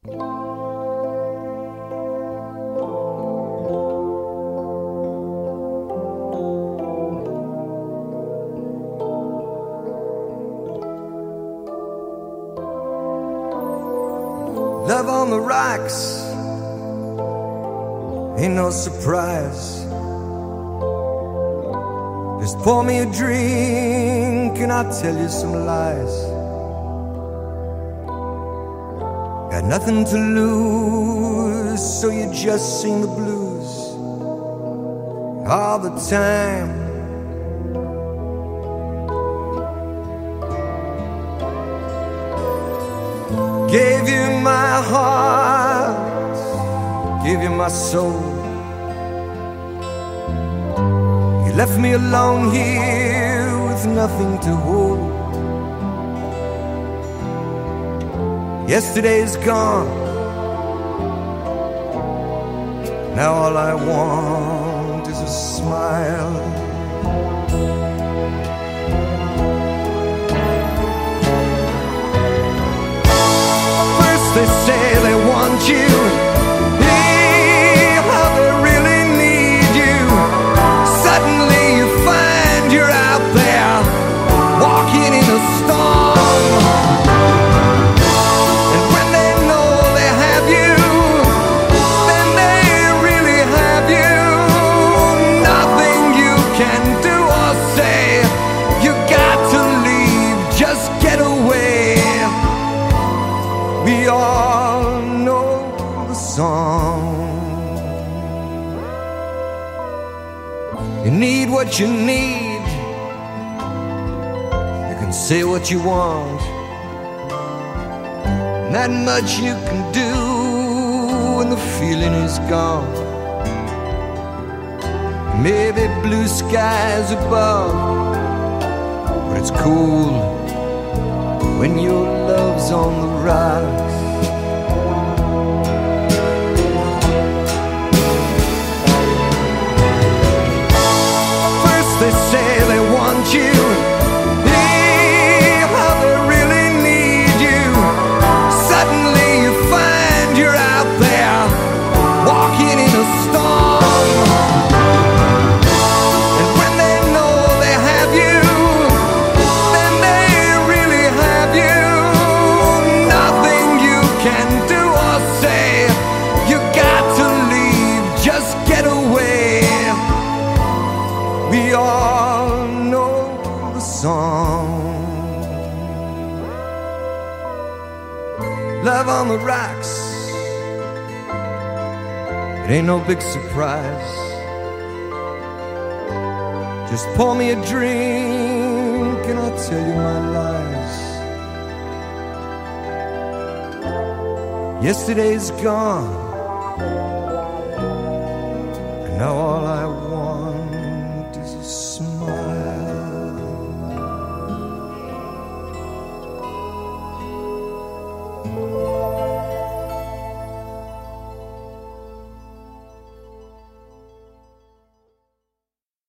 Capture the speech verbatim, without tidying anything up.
Love on the rocks ain't no surprise. Just pour me a drink and I'll tell you some lies. Got nothing to lose, so you just sing the blues all the time. Gave you my heart, gave you my soul. You left me alone here with nothing to hold. Yesterday's gone, now all I want is a smile. They say they want you, hey, how they really need you. Suddenly you find you're out there, walking in a storm. And when they know they have you, then they really have you. Nothing you can do or say, you got to leave, just get away. We all know the song. You need what you need. You can say what you want. Not much you can do when the feeling is gone. Maybe blue skies above, but it's cool when your love's on the rocks. First they say they want you, hey, how they really need you. Suddenly you find you're out there, walking in a storm. And when they know they have you, then they really have you. Nothing you can do or say, you got to leave, just get away. We all know the song. Love on the rocks, it ain't no big surprise. Just pour me a drink and I'll tell you my lies. Yesterday's gone, and now all I want is a smile.